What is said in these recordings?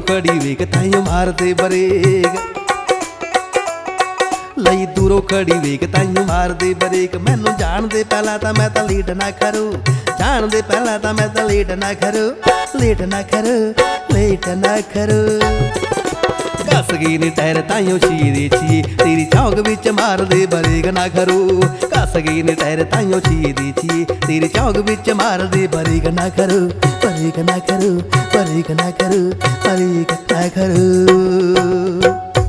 खड़ी वेख ताइयों मारदे बरेक, लई दूरों खड़ी वेख ताइयों मारदे बरेक। मैनू जान दे पहला तां मैं तां लेट ना करूं, जान दे पहला तां मैं तां लेट ना करूं, लेट ना करूं, लेट ना करूं। कस गई ने टैर ताइयों चीरे चीए तेरी चौक विच मारदे बरेक ना करूं। कस गई ने टैर ताइयों चीरे चीए तेरी चौक विच मारदे बरेक ना करूं, बरेक ना करूं, बरेक ना करूं, बरेक ना करूं।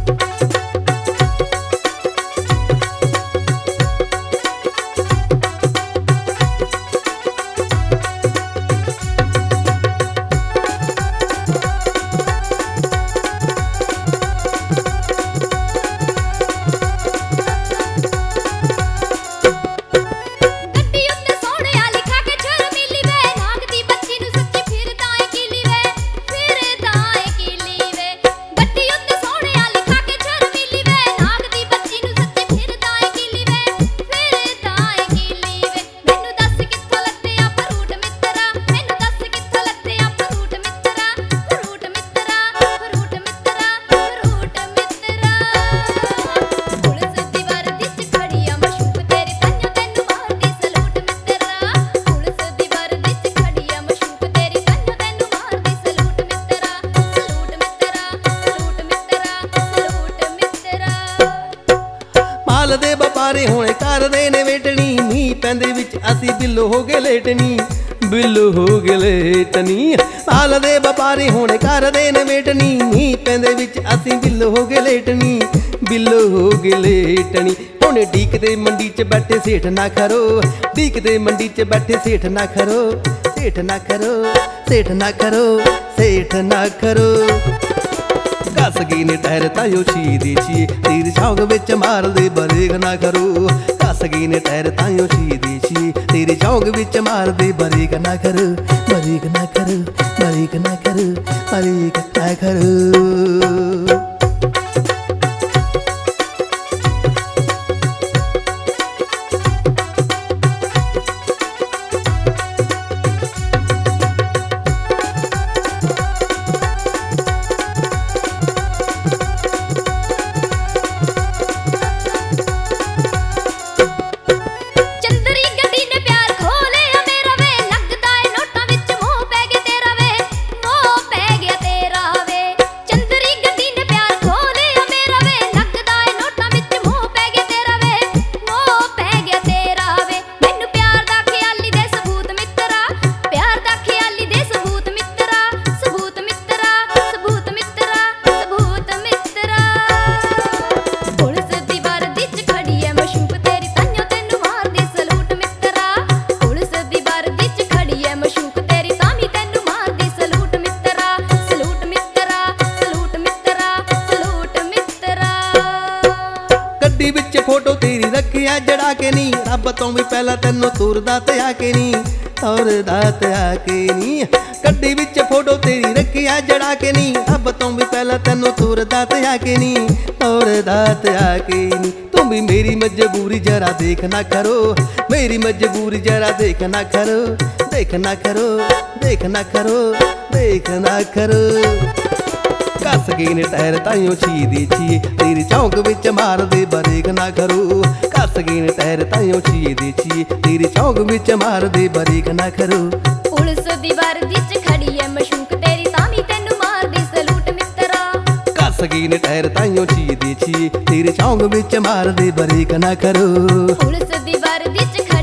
दे व्यापारी हुणे करदे ने वेटनी, मींह पैंदे विच असीं बिल्लो हो गए लेटनी, बिल्लो हो गए लेटनी। माल दे व्यापारी हुणे करदे ने वेटनी, मींह पैंदे विच असीं बिल्लो हो गए लेटनी, बिल्लो हो गए लेटनी। हुणे डीकदे मंडी च बैठे सेठ ना खरो, डीकदे मंडी च बैठे सेठ ना खरो, सेठ ना करो, सेठ ना करो, सेठ ना करो। कस गई ने टैर ताइयों चीरे चीए तेरी चौक विच मारदे बरेक ना करूं। कस गई ने टैर ताइयों चीरे चीए तेरी चौक विच मारदे बरेक ना करूं, बरेक ना करूं, बरेक ना करूं, बरेक ना करूं। फोटो तेरी रखिया जड़ा के नी, रब तो भी पहला तेनों तुरदा ते आके नी, तुरदा ते आके नी। गड्डी विच फोटो तेरी रखिया जड़ा के नी, रब तो भी पहला तेनों तुरदा ते आके नी, तुरदा ते आके नी। तुम भी मेरी मजबूरी जरा देखना करो, मेरी मजबूरी जरा देखना करो, देखना करो, देखना करो, देखना करो। कस गई ने टैर ताइयों चीरे चीए तेरी चौक विच मारदे बरेक ना करूं। कस गई ने टैर ताइयों चीरे चीए तेरी चौक विच मारदे बरेक ना करूं। पुलिस दी वर्दी च खड़ी है मशूक तेरी तामी तैनू मारदी सलूट मित्तरा। कस गई ने टैर ताइयों चीरे चीए तेरी चौक विच मारदे बरेक ना करूं। पुलिस दी वर्दी च